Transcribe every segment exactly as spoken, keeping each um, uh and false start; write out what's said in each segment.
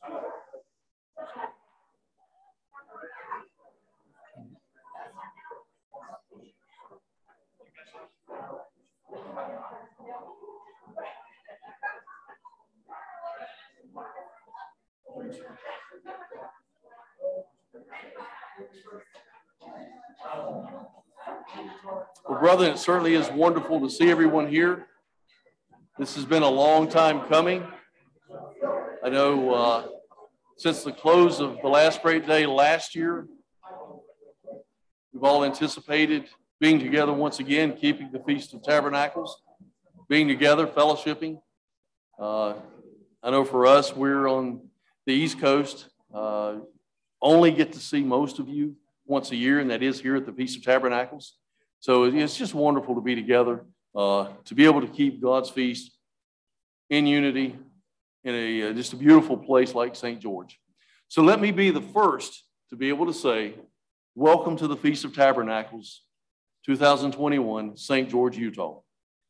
Well, brother, it certainly is wonderful to see everyone here. This has been a long time coming. I know uh, since the close of the last great day last year, we've all anticipated being together once again, keeping the Feast of Tabernacles, being together, fellowshipping. Uh, I know for us, we're on the East Coast, uh, only get to see most of you once a year, and that is here at the Feast of Tabernacles. So it's just wonderful to be together, uh, to be able to keep God's feast in unity in a uh, just a beautiful place like Saint George. So let me be the first to be able to say, welcome to the Feast of Tabernacles, two thousand twenty-one, Saint George, Utah.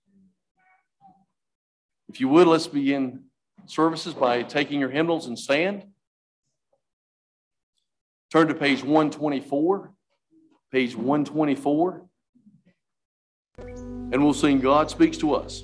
If you would, let's begin services by taking your hymnals and stand. Turn to page one twenty-four, page one twenty-four, and we'll sing God Speaks to Us.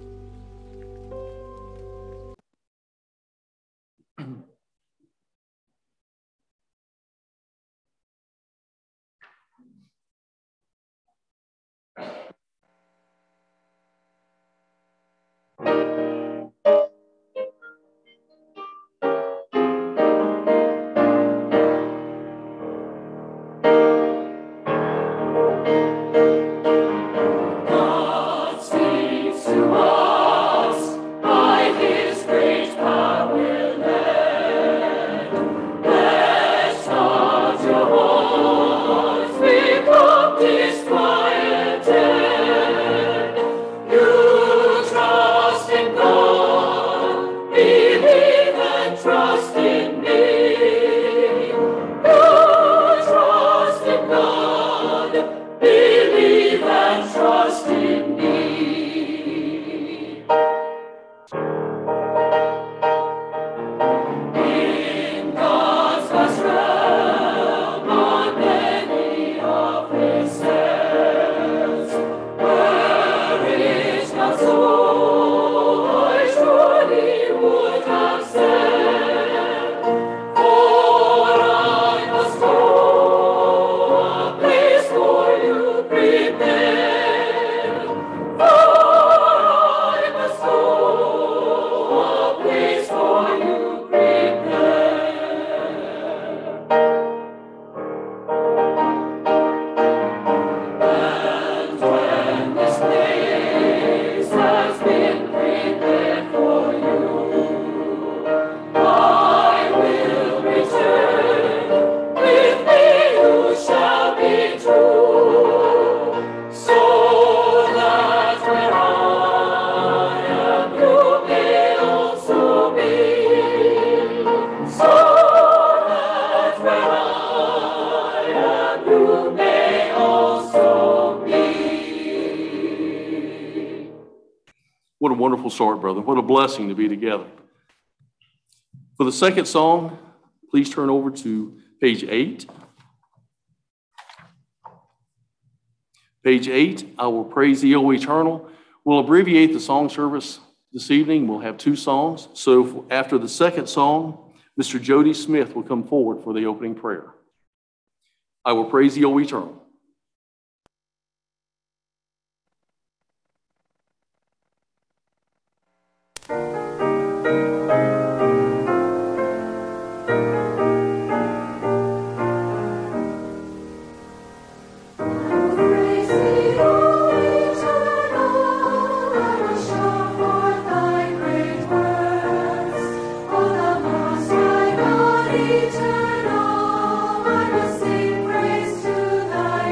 What a wonderful start, brother. What a blessing to be together. For the second song, please turn over to page eight. Page eight, I Will Praise Thee, O Eternal. We'll abbreviate the song service this evening. We'll have two songs. So after the second song, Mister Jody Smith will come forward for the opening prayer. I will praise Thee, O Eternal. Eternal, I will sing praise to thy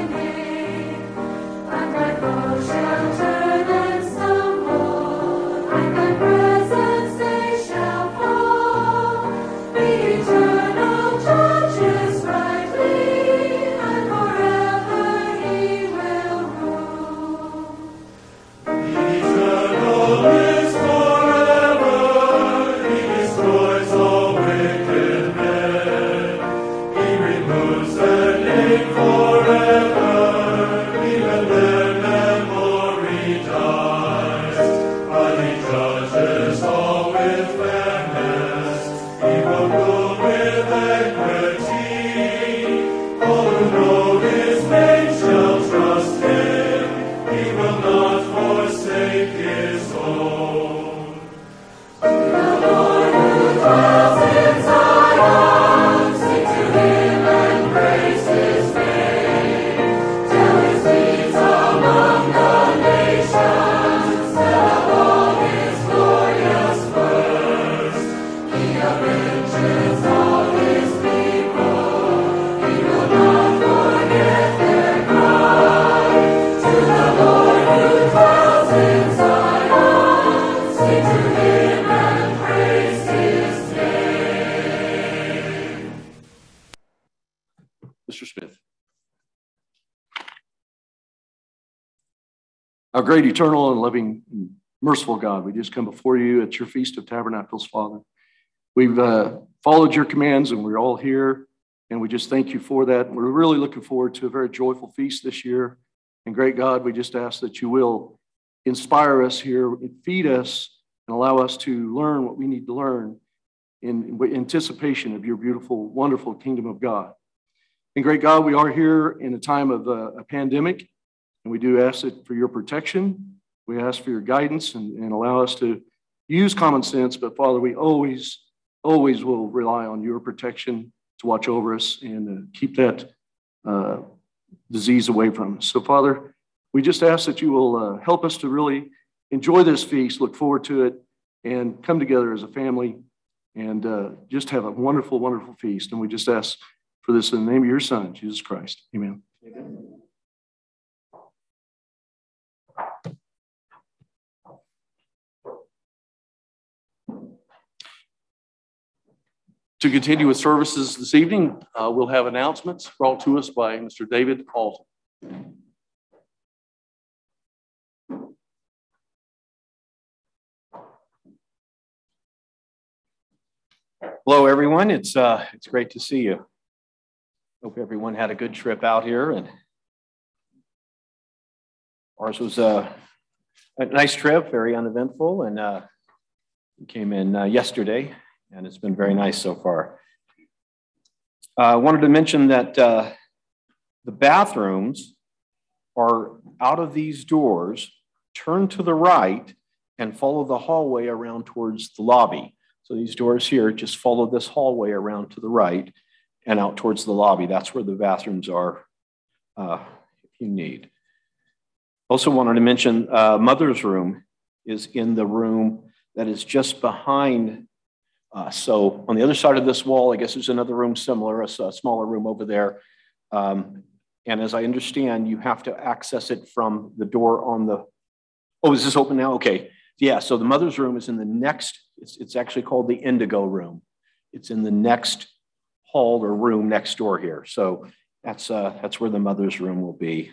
Mister Smith. Our great, eternal, and loving, and merciful God, we just come before you at your Feast of Tabernacles, Father. We've uh, followed your commands, and we're all here, and we just thank you for that. We're really looking forward to a very joyful feast this year. And great God, we just ask that you will inspire us here, feed us, and allow us to learn what we need to learn in anticipation of your beautiful, wonderful kingdom of God. And great God, we are here in a time of a, a pandemic, and we do ask it for your protection. We ask for your guidance and, and allow us to use common sense. But Father, we always, always will rely on your protection to watch over us and uh, keep that uh, disease away from us. So Father, we just ask that you will uh, help us to really enjoy this feast, look forward to it, and come together as a family and uh, just have a wonderful, wonderful feast. And we just ask for this in the name of your Son, Jesus Christ. Amen. Amen. To continue with services this evening, uh, we'll have announcements brought to us by Mister David Alton. Hello, everyone. It's uh, it's great to see you. Hope everyone had a good trip out here, and ours was uh, a nice trip, very uneventful, and uh, we came in uh, yesterday, and it's been very nice so far. I uh, wanted to mention that uh, the bathrooms are out of these doors, turn to the right, and follow the hallway around towards the lobby. So these doors here, just follow this hallway around to the right and out towards the lobby. That's where the bathrooms are uh, if you need. Also wanted to mention uh, Mother's room is in the room that is just behind us. So on the other side of this wall, I guess there's another room similar, a, a smaller room over there. Um, and as I understand, you have to access it from the door on the, oh, is this open now? Okay. Yeah, so the Mother's room is in the next, it's, it's actually called the Indigo room. It's in the next hall or room next door here. So that's, uh, that's where the Mother's room will be.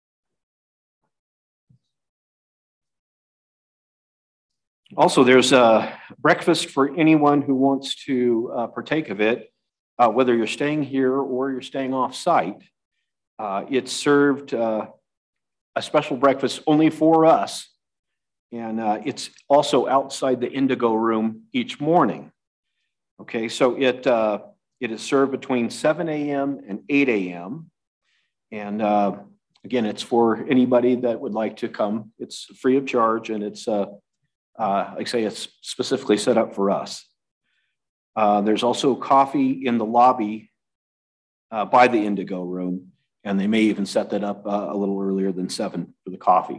Also, there's a breakfast for anyone who wants to uh, partake of it, uh, whether you're staying here or you're staying off site. Uh, it's served uh, a special breakfast only for us. And uh, it's also outside the Indigo room each morning. Okay, so it, uh, it is served between seven a m and eight a m And uh, again, it's for anybody that would like to come. It's free of charge, and it's, uh, uh, like I say, it's specifically set up for us. Uh, there's also coffee in the lobby uh, by the Indigo room, and they may even set that up uh, a little earlier than seven for the coffee.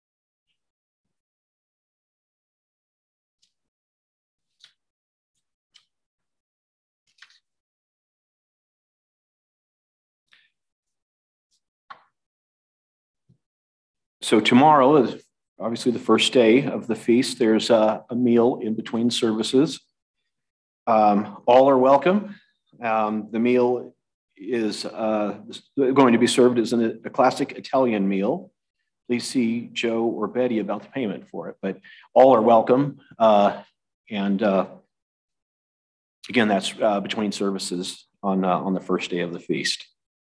So tomorrow is obviously the first day of the feast. There's a, a meal in between services. Um, all are welcome. Um, the meal is uh, going to be served as an, a classic Italian meal. Please see Joe or Betty about the payment for it, but all are welcome. Uh, and uh, again, that's uh, between services on, uh, on the first day of the feast.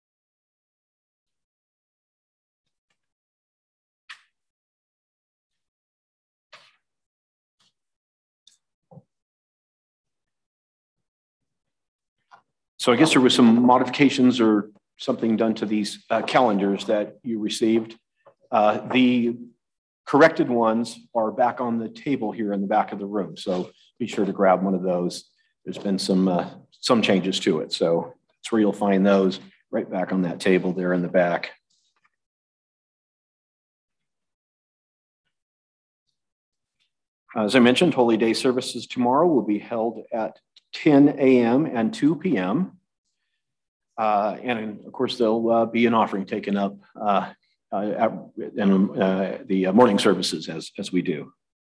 So I guess there were some modifications or something done to these uh, calendars that you received. Uh, the corrected ones are back on the table here in the back of the room. So be sure to grab one of those. There's been some, uh, some changes to it. So that's where you'll find those right back on that table there in the back. As I mentioned, Holy Day services tomorrow will be held at ten a m and two p m Uh, and of course, there'll uh, be an offering taken up uh, uh, at, in uh, the morning services as, as we do.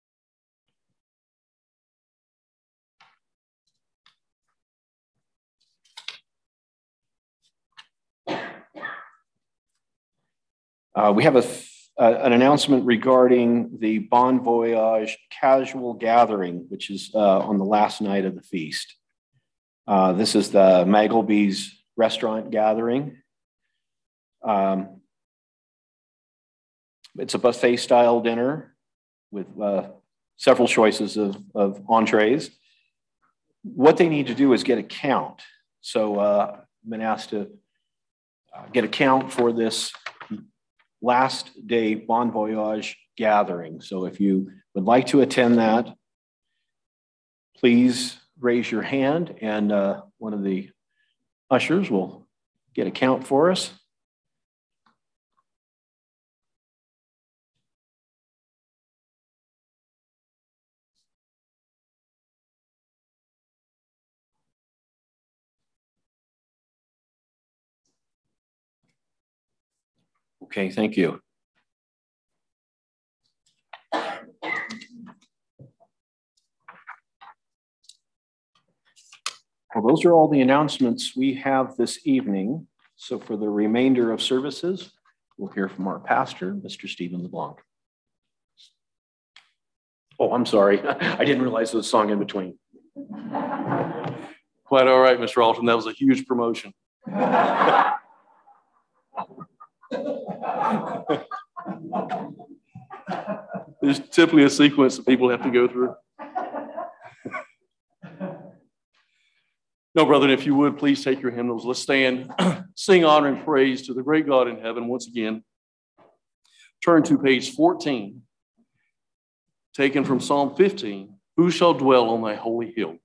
Uh, we have a, uh, an announcement regarding the Bon Voyage casual gathering, which is uh, on the last night of the feast. Uh, this is the Maggleby's restaurant gathering. Um, it's a buffet style dinner with uh, several choices of, of entrees. What they need to do is get a count. So uh, I've been asked to uh, get a count for this last day Bon Voyage gathering. So if you would like to attend that, please raise your hand and uh, one of the ushers will get a count for us. Okay, thank you. Well, those are all the announcements we have this evening. So for the remainder of services, we'll hear from our pastor, Mister Stephen LeBlanc. Oh, I'm sorry. I didn't realize there was a song in between. Quite all right, Mister Alton. That was a huge promotion. There's typically a sequence that people have to go through. No, brethren, if you would, please take your hymnals. Let's stand, sing honor and praise to the great God in heaven once again. Turn to page fourteen, taken from Psalm fifteen. Who shall dwell on thy holy hill?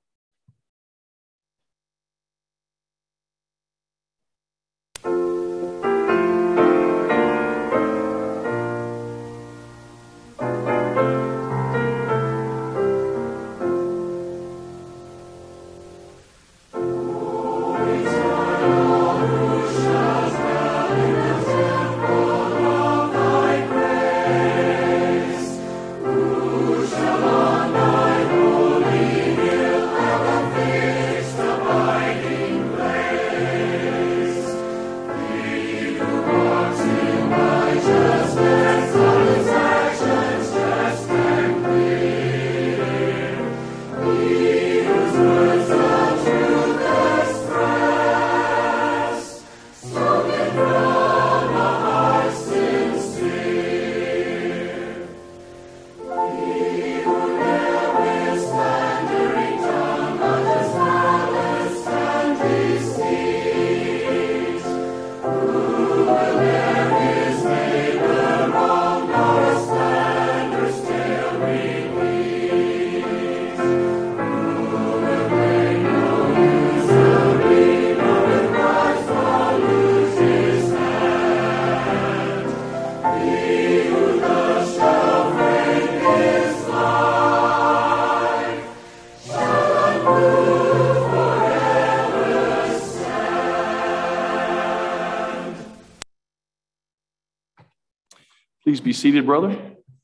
Please be seated, brother.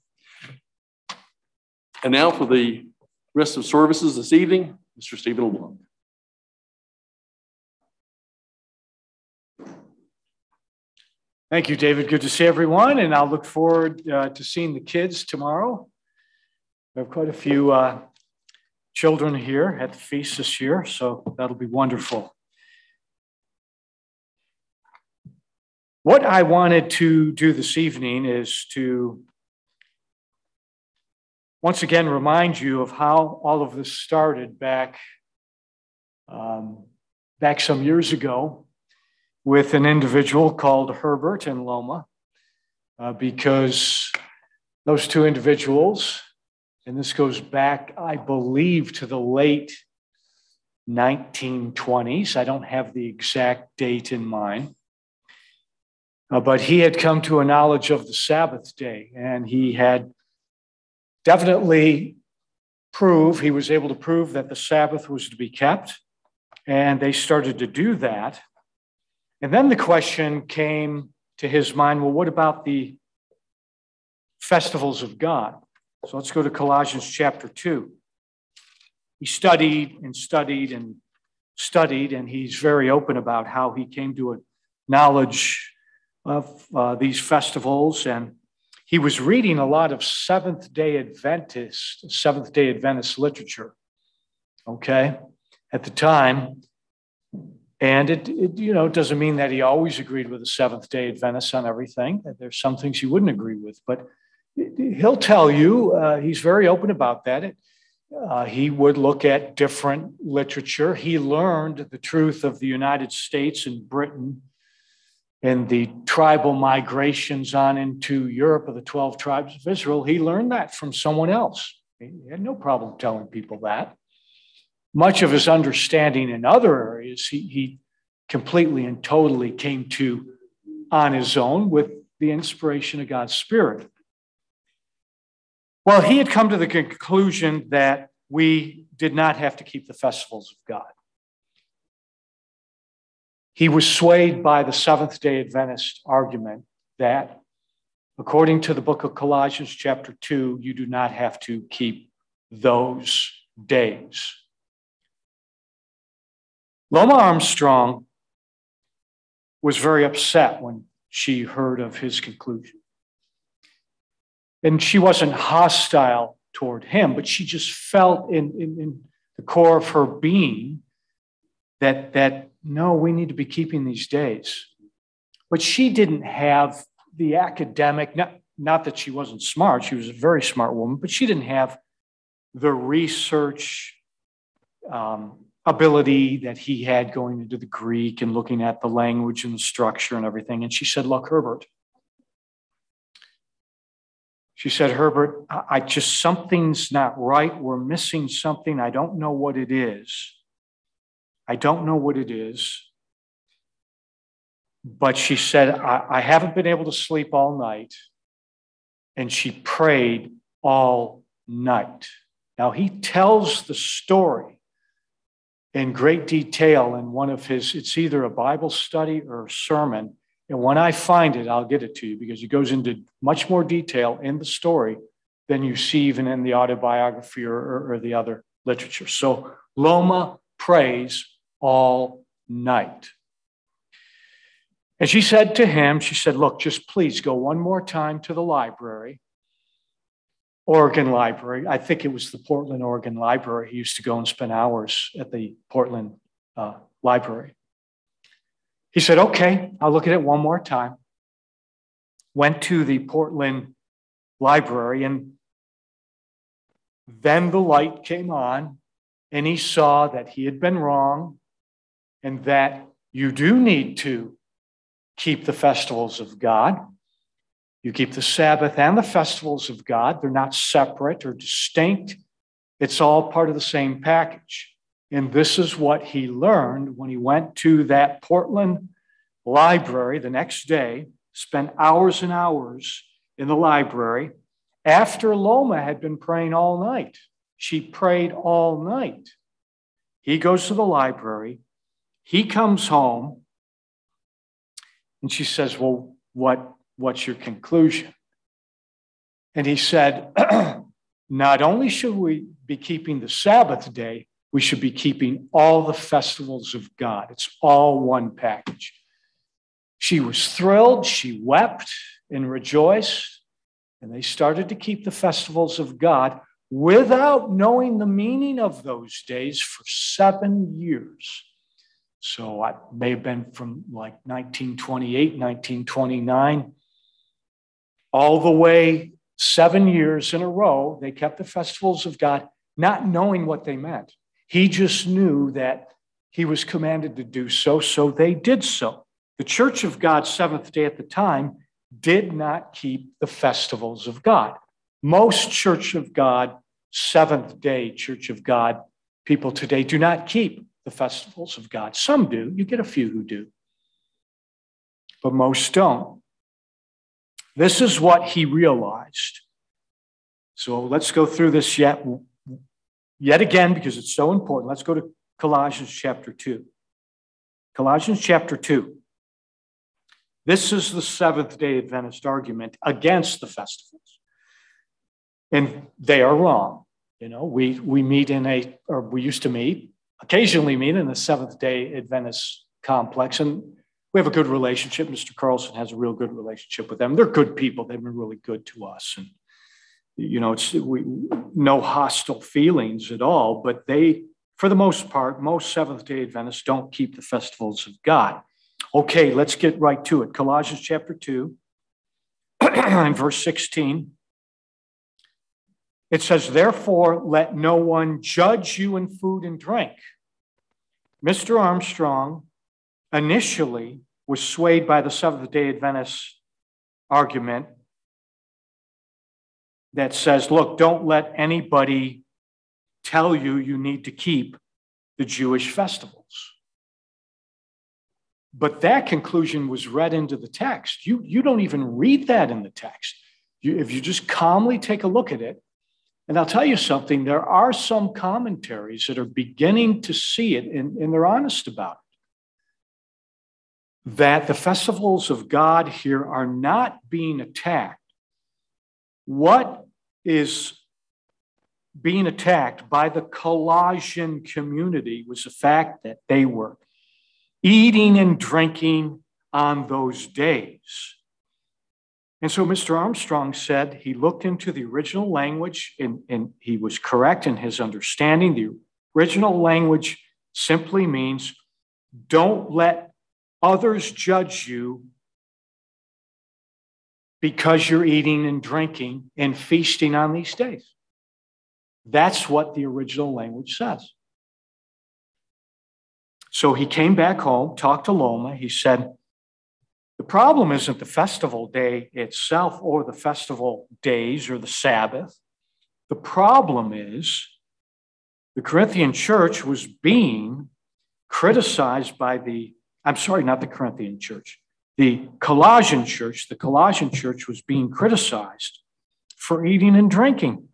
And now for the rest of services this evening, Mister Stephen LeBlanc. Thank you, David. Good to see everyone, and I'll look forward uh, to seeing the kids tomorrow. We have quite a few uh, children here at the feast this year, so that'll be wonderful. What I wanted to do this evening is to once again remind you of how all of this started back, um, back some years ago with an individual called Herbert in Loma, uh, because those two individuals, and this goes back, I believe, to the late nineteen twenties. I don't have the exact date in mind. Uh, but he had come to a knowledge of the Sabbath day, and he had definitely prove, he was able to prove that the Sabbath was to be kept, and they started to do that. And then the question came to his mind, well, what about the festivals of God? So let's go to Colossians chapter two. He studied and studied and studied, and he's very open about how he came to a knowledge of uh, these festivals. And he was reading a lot of Seventh-day Adventist, Seventh-day Adventist literature, okay, at the time. And it, it, you know, doesn't mean that he always agreed with the Seventh-day Adventists on everything. There's some things he wouldn't agree with, but he'll tell you, uh, he's very open about that. It, uh, he would look at different literature. He learned the truth of the United States and Britain and the tribal migrations on into Europe of the twelve tribes of Israel. He learned that from someone else. He had no problem telling people that. Much of his understanding in other areas, he, he completely and totally came to on his own with the inspiration of God's Spirit. Well, he had come to the conclusion that we did not have to keep the festivals of God. He was swayed by the Seventh-day Adventist argument that, according to the book of Colossians chapter two, you do not have to keep those days. Loma Armstrong was very upset when she heard of his conclusion. And she wasn't hostile toward him, but she just felt in, in, in the core of her being that, that, no, we need to be keeping these days. But she didn't have the academic, not, not that she wasn't smart, she was a very smart woman, but she didn't have the research um, ability that he had going into the Greek and looking at the language and the structure and everything. And she said, look, Herbert, she said, Herbert, I, I just, something's not right. We're missing something. I don't know what it is. I don't know what it is. But she said, I, I haven't been able to sleep all night. And she prayed all night. Now, he tells the story in great detail in one of his, it's either a Bible study or a sermon. And when I find it, I'll get it to you because he goes into much more detail in the story than you see even in the autobiography or, or, or the other literature. So Loma prays all night. And she said to him, she said, look, just please go one more time to the library, Oregon Library. I think it was the Portland, Oregon Library. He used to go and spend hours at the Portland uh, Library. He said, okay, I'll look at it one more time. Went to the Portland Library, and then the light came on, and he saw that he had been wrong and that you do need to keep the festivals of God. You keep the Sabbath and the festivals of God. They're not separate or distinct. It's all part of the same package. And this is what he learned when he went to that Portland library the next day, spent hours and hours in the library. After Loma had been praying all night, she prayed all night. He goes to the library. He comes home. And she says, well, what, what's your conclusion? And he said, not only should we be keeping the Sabbath day, we should be keeping all the festivals of God. It's all one package. She was thrilled. She wept and rejoiced. And they started to keep the festivals of God without knowing the meaning of those days for seven years. So I may have been from like nineteen twenty-eight, nineteen twenty-nine, all the way seven years in a row, they kept the festivals of God, not knowing what they meant. He just knew that he was commanded to do so, so they did so. The Church of God, Seventh Day at the time, did not keep the festivals of God. Most Church of God, Seventh Day Church of God people today do not keep the festivals of God. Some do. You get a few who do. But most don't. This is what he realized. So let's go through this yet yet again, because it's so important, let's go to Colossians chapter two. Colossians chapter two. This is the Seventh-day Adventist argument against the festivals. And they are wrong. You know, we, we meet in a, or we used to meet, occasionally meet in the Seventh-day Adventist complex, and we have a good relationship. Mister Carlson has a real good relationship with them. They're good people. They've been really good to us. And, you know, it's we no hostile feelings at all, but they, for the most part, most Seventh-day Adventists don't keep the festivals of God. Okay, let's get right to it. Colossians chapter two and verse sixteen. It says, therefore, let no one judge you in food and drink. Mister Armstrong initially was swayed by the Seventh-day Adventist argument that says, look, don't let anybody tell you you need to keep the Jewish festivals. But that conclusion was read into the text. You, you don't even read that in the text. You, if you just calmly take a look at it, and I'll tell you something, there are some commentaries that are beginning to see it, and, and they're honest about it, that the festivals of God here are not being attacked. What is being attacked by the Colossian community was the fact that they were eating and drinking on those days. And so Mister Armstrong said he looked into the original language, and, and he was correct in his understanding. The original language simply means don't let others judge you because you're eating and drinking and feasting on these days. That's what the original language says. So he came back home, talked to Loma. He said, the problem isn't the festival day itself or the festival days or the Sabbath. The problem is the Corinthian church was being criticized by the, I'm sorry, not the Corinthian church, the Colossian church. The Colossian church was being criticized for eating and drinking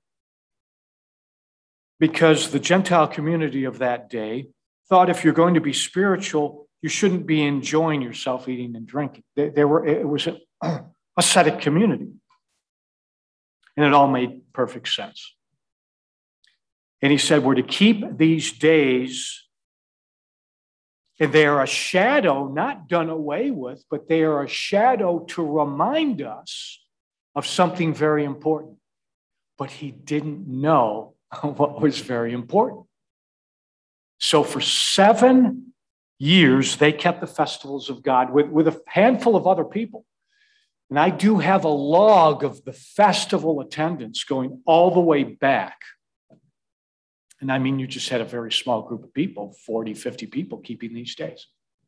because the Gentile community of that day thought if you're going to be spiritual, you shouldn't be enjoying yourself eating and drinking. They, they were, it was an ascetic community. And it all made perfect sense. And he said, we're to keep these days, and they are a shadow, not done away with, but they are a shadow to remind us of something very important. But he didn't know what was very important. So for seven years, they kept the festivals of God with, with a handful of other people. And I do have a log of the festival attendance going all the way back. And I mean, you just had a very small group of people, forty, fifty people keeping these days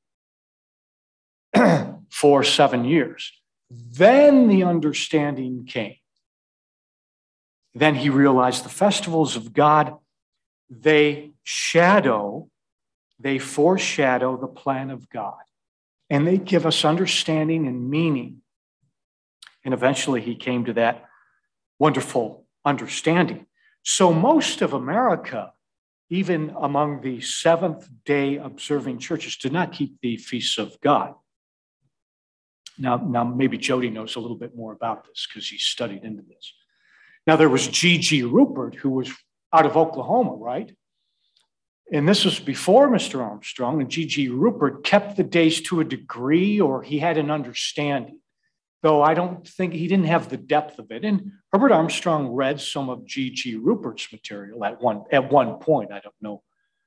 for seven years. Then the understanding came. Then he realized the festivals of God, they shadow, they foreshadow the plan of God. And they give us understanding and meaning. And eventually he came to that wonderful understanding. So most of America, even among the Seventh-day observing churches, did not keep the feasts of God. Now, now maybe Jody knows a little bit more about this because he studied into this. Now, there was G G Rupert, who was out of Oklahoma, right? And this was before Mister Armstrong, and G G Rupert kept the days to a degree, or he had an understanding, though I don't think he didn't have the depth of it. And Herbert Armstrong read some of G G Rupert's material at one, at one point. I don't know.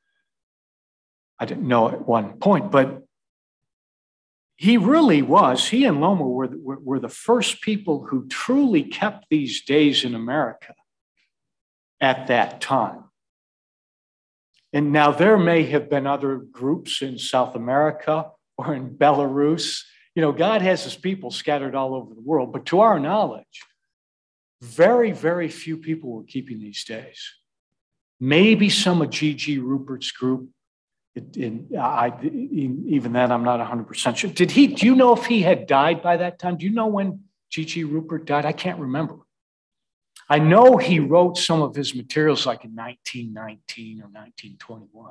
I didn't know at one point, but he really was, he and Loma were, were, were the first people who truly kept these days in America at that time. And now there may have been other groups in South America or in Belarus. You know, God has his people scattered all over the world, but to our knowledge, very, very few people were keeping these days. Maybe some of G G Rupert's group. It, in, I, in, even then, I'm not one hundred percent sure. Did he, do you know if he had died by that time? Do you know when G G Rupert died? I can't remember. I know he wrote some of his materials like in nineteen nineteen or nineteen twenty-one.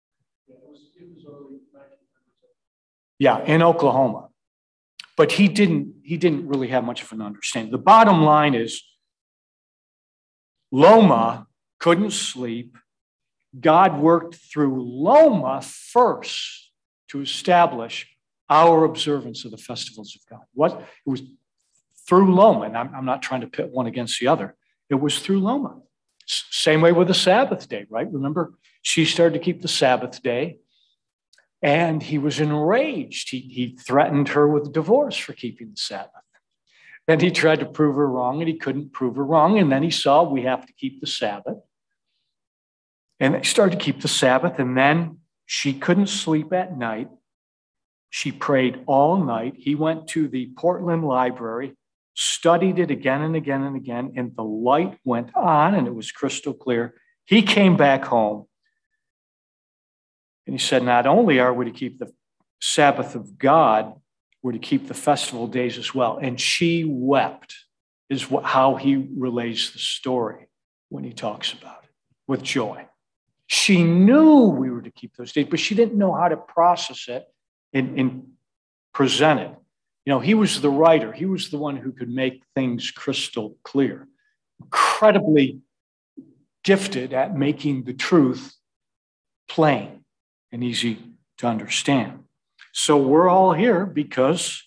Yeah, in Oklahoma. But he didn't, he didn't really have much of an understanding. The bottom line is Loma couldn't sleep. God worked through Loma first to establish our observance of the festivals of God. What it was through Loma, and I'm, I'm not trying to pit one against the other. It was through Loma. S- same way with the Sabbath day, right? Remember, she started to keep the Sabbath day, and he was enraged. He, he threatened her with divorce for keeping the Sabbath. Then he tried to prove her wrong, and he couldn't prove her wrong. And then he saw we have to keep the Sabbath. And they started to keep the Sabbath, and then she couldn't sleep at night. She prayed all night. He went to the Portland Library, studied it again and again and again, and the light went on, and it was crystal clear. He came back home, and he said, not only are we to keep the Sabbath of God, we're to keep the festival days as well. And she wept, is how he relays the story when he talks about it, with joy. She knew we were to keep those days, but she didn't know how to process it and, and present it. You know, he was the writer. He was the one who could make things crystal clear. Incredibly gifted at making the truth plain and easy to understand. So we're all here because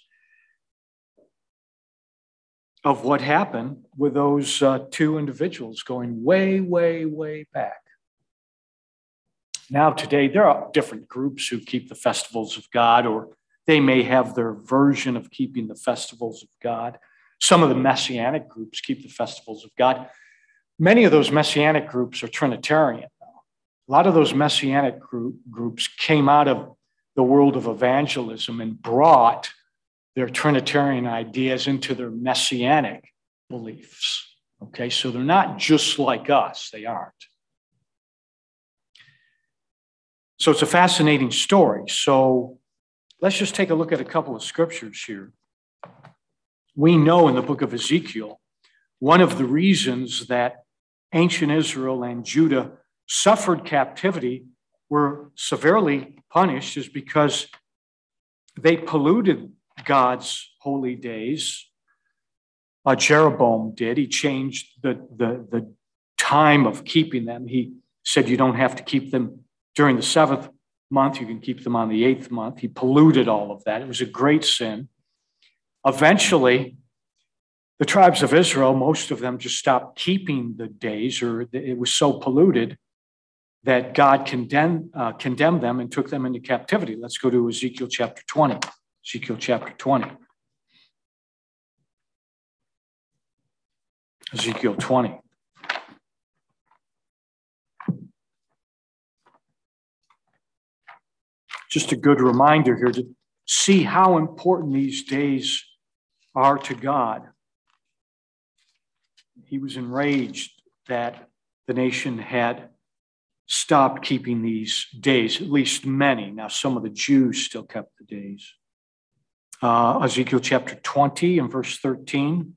of what happened with those uh, two individuals going way, way, way back. Now, today, there are different groups who keep the festivals of God, or they may have their version of keeping the festivals of God. Some of the Messianic groups keep the festivals of God. Many of those Messianic groups are Trinitarian. A lot of those Messianic group, groups came out of the world of evangelism and brought their Trinitarian ideas into their Messianic beliefs. Okay, so they're not just like us, they aren't. So it's a fascinating story. So let's just take a look at a couple of scriptures here. We know in the book of Ezekiel, one of the reasons that ancient Israel and Judah suffered captivity, were severely punished, is because they polluted God's holy days. Uh, Jeroboam did. He changed the, the, the time of keeping them. He said you don't have to keep them during the seventh month, you can keep them on the eighth month. He polluted all of that. It was a great sin. Eventually, the tribes of Israel, most of them just stopped keeping the days, or it was so polluted that God condemned, uh, condemned them and took them into captivity. Let's go to Ezekiel chapter twenty. Ezekiel chapter twenty. Ezekiel twenty. Just a good reminder here to see how important these days are to God. He was enraged that the nation had stopped keeping these days, at least many. Now, some of the Jews still kept the days. Uh, Ezekiel chapter twenty and verse thirteen.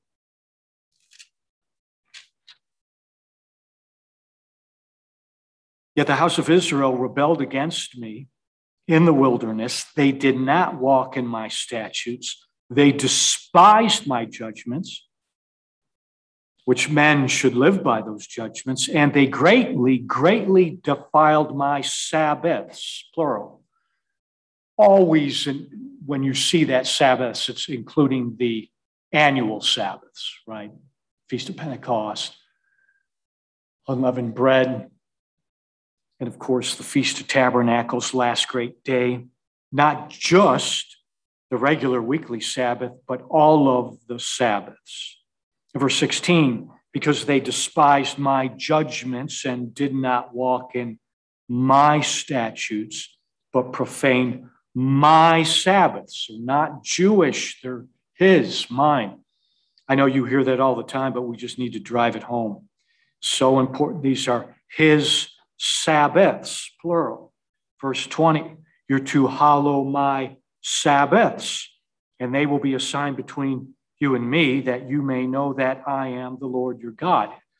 Yet the house of Israel rebelled against me in the wilderness. They did not walk in my statutes. They despised my judgments, which men should live by those judgments. And they greatly, greatly defiled my Sabbaths, plural. Always, when you see that Sabbaths, it's including the annual Sabbaths, right? Feast of Pentecost, unleavened bread, and of course, the Feast of Tabernacles, last great day. Not just the regular weekly Sabbath, but all of the Sabbaths. Verse sixteen, because they despised my judgments and did not walk in my statutes, but profaned my Sabbaths. So not Jewish, they're his, mine. I know you hear that all the time, but we just need to drive it home. So important. These are his Sabbaths, plural. Verse twenty, you're to hallow my Sabbaths, and they will be a sign between you and me, that you may know that I am the Lord your God.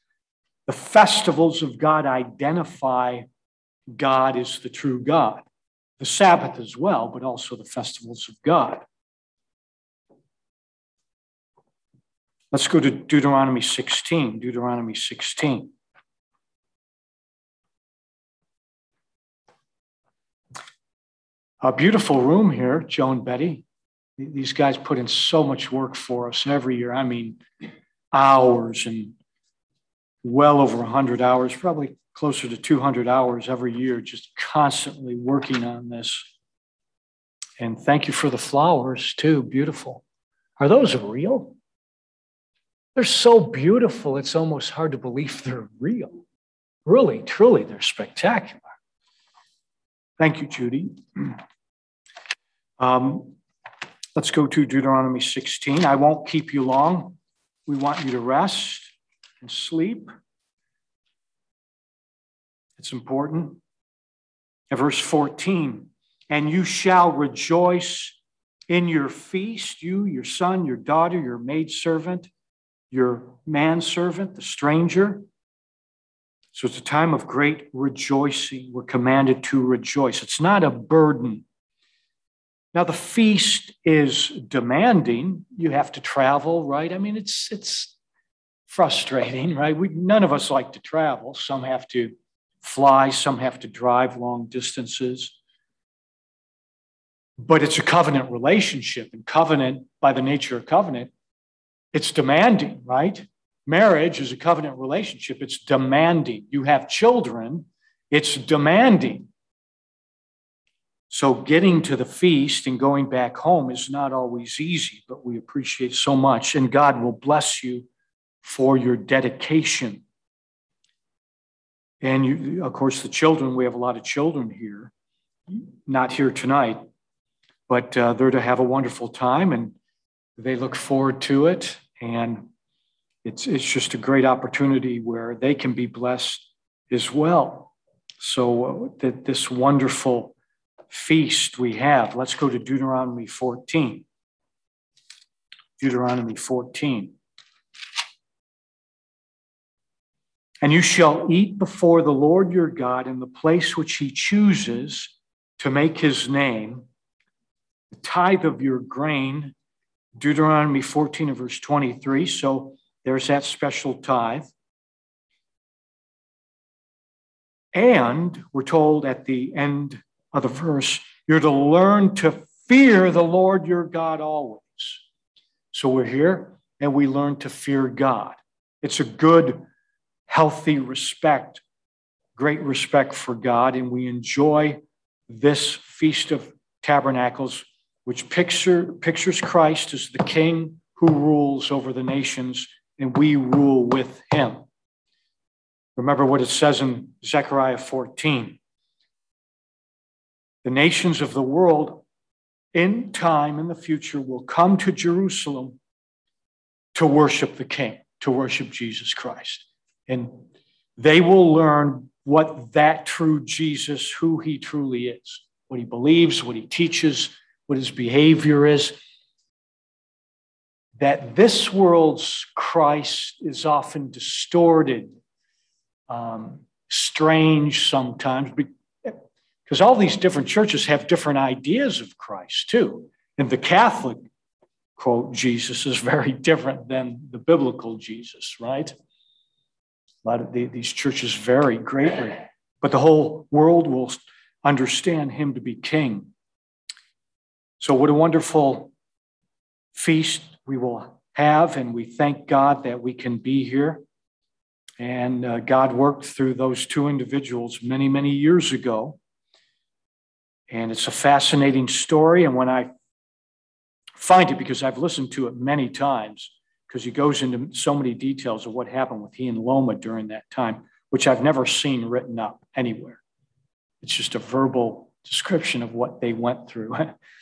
The festivals of God identify God as the true God. The Sabbath as well, but also the festivals of God. Let's go to Deuteronomy sixteen. Deuteronomy sixteen. A beautiful room here, Joe and Betty. These guys put in so much work for us every year. I mean, hours and well over one hundred hours, probably closer to two hundred hours every year, just constantly working on this. And thank you for the flowers, too. Beautiful. Are those real? They're so beautiful, it's almost hard to believe they're real. Really, truly, they're spectacular. Thank you, Judy. Um, let's go to Deuteronomy sixteen. I won't keep you long. We want you to rest and sleep. It's important. And verse fourteen, and you shall rejoice in your feast, you, your son, your daughter, your maidservant, your manservant, the stranger. So it's a time of great rejoicing. We're commanded to rejoice. It's not a burden. Now, the feast is demanding. You have to travel, right? I mean, it's it's frustrating, right? We, none of us like to travel. Some have to fly, some have to drive long distances. But it's a covenant relationship, and covenant, by the nature of covenant, it's demanding, right? Marriage is a covenant relationship. It's demanding. You have children, it's demanding. So getting to the feast and going back home is not always easy, but we appreciate so much. And God will bless you for your dedication. And you, of course, the children, we have a lot of children here, not here tonight, but uh, they're to have a wonderful time, and they look forward to it. And it's, it's just a great opportunity where they can be blessed as well. So uh, that this wonderful feast we have. Let's go to Deuteronomy fourteen. Deuteronomy fourteen. And you shall eat before the Lord your God in the place which he chooses to make his name, the tithe of your grain. Deuteronomy fourteen and verse twenty-three. So there's that special tithe. And we're told at the end of the verse, you're to learn to fear the Lord your God always. So we're here and we learn to fear God. It's a good, healthy respect, great respect for God. And we enjoy this Feast of Tabernacles, which picture, pictures Christ as the King who rules over the nations, and we rule with him. Remember what it says in Zechariah fourteen. The nations of the world in time, in the future, will come to Jerusalem to worship the King, to worship Jesus Christ. And they will learn what that true Jesus, who he truly is, what he believes, what he teaches, what his behavior is. That this world's Christ is often distorted, um, strange sometimes, because all these different churches have different ideas of Christ too. And the Catholic, quote, Jesus is very different than the biblical Jesus, right? A lot of the, these churches vary greatly, but the whole world will understand him to be king. So what a wonderful feast we will have, and we thank God that we can be here. And uh, God worked through those two individuals many, many years ago. And it's a fascinating story. And when I find it, because I've listened to it many times, because he goes into so many details of what happened with he and Loma during that time, which I've never seen written up anywhere. It's just a verbal description of what they went through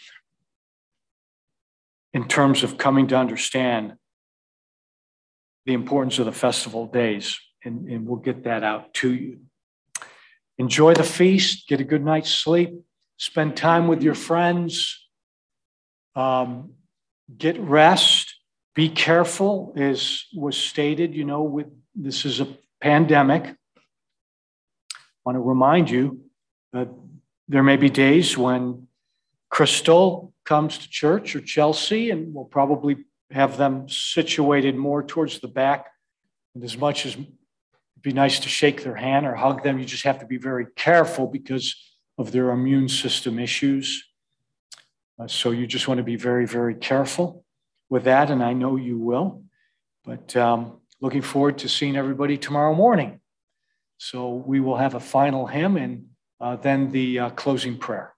in terms of coming to understand the importance of the festival days. And, and we'll get that out to you. Enjoy the feast, get a good night's sleep, spend time with your friends, um, get rest, be careful, as was stated, you know, with this is a pandemic. I want to remind you that there may be days when Crystal comes to church, or Chelsea, and we'll probably have them situated more towards the back. And as much as it'd be nice to shake their hand or hug them, you just have to be very careful because of their immune system issues. Uh, so you just want to be very, very careful with that, and I know you will. But um, looking forward to seeing everybody tomorrow morning. So we will have a final hymn and uh, then the uh, closing prayer.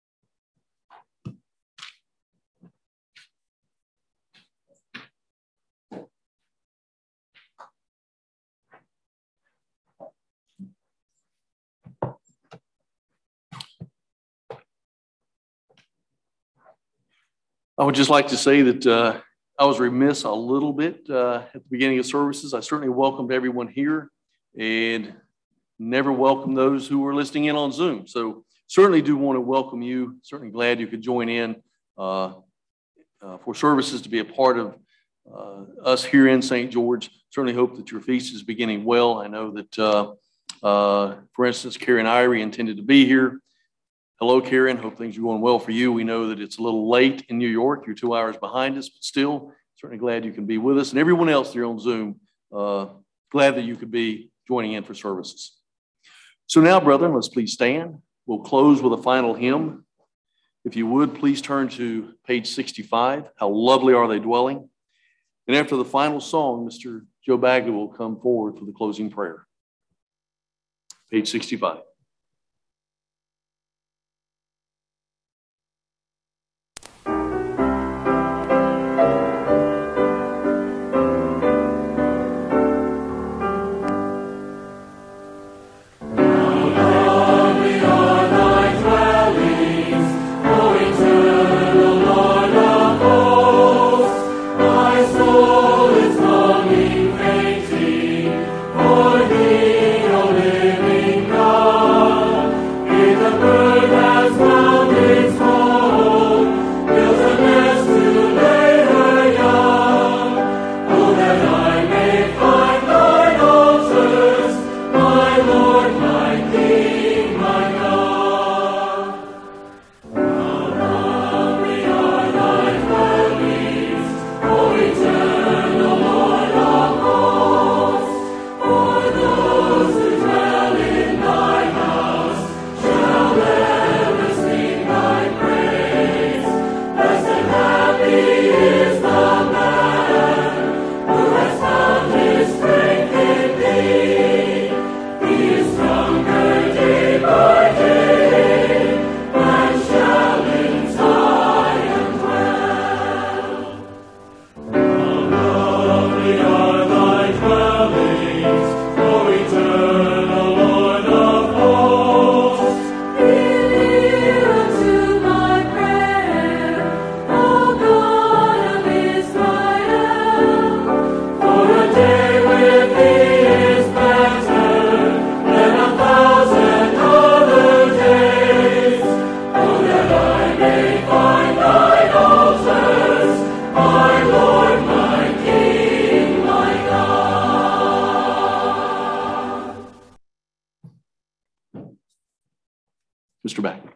I would just like to say that uh, I was remiss a little bit uh, at the beginning of services. I certainly welcomed everyone here and never welcomed those who were listening in on Zoom. So certainly do want to welcome you. Certainly glad you could join in uh, uh, for services to be a part of uh, us here in Saint George. Certainly hope that your feast is beginning well. I know that, uh, uh, for instance, Karen Irie intended to be here. Hello, Karen. Hope things are going well for you. We know that it's a little late in New York. You're two hours behind us, but still certainly glad you can be with us. And everyone else here on Zoom, uh, glad that you could be joining in for services. So now, brethren, let's please stand. We'll close with a final hymn. If you would, please turn to page sixty-five. How lovely are they dwelling? And after the final song, Mister Joe Bagley will come forward for the closing prayer. Page sixty-five. Mister Bagley.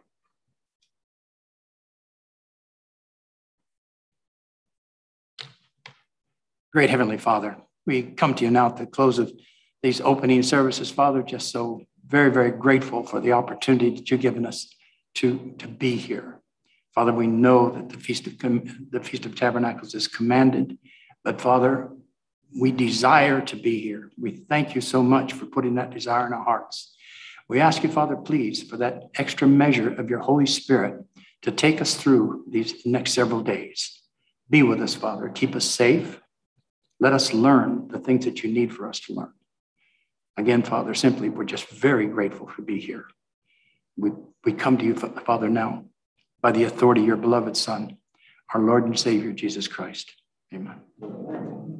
Great Heavenly Father, we come to you now at the close of these opening services, Father, just so very, very grateful for the opportunity that you've given us to, to be here. Father, we know that the Feast of, the Feast of Tabernacles is commanded, but Father, we desire to be here. We thank you so much for putting that desire in our hearts. We ask you, Father, please, for that extra measure of your Holy Spirit to take us through these next several days. Be with us, Father. Keep us safe. Let us learn the things that you need for us to learn. Again, Father, simply, we're just very grateful to be here. We, we come to you, Father, now by the authority of your beloved Son, our Lord and Savior, Jesus Christ. Amen.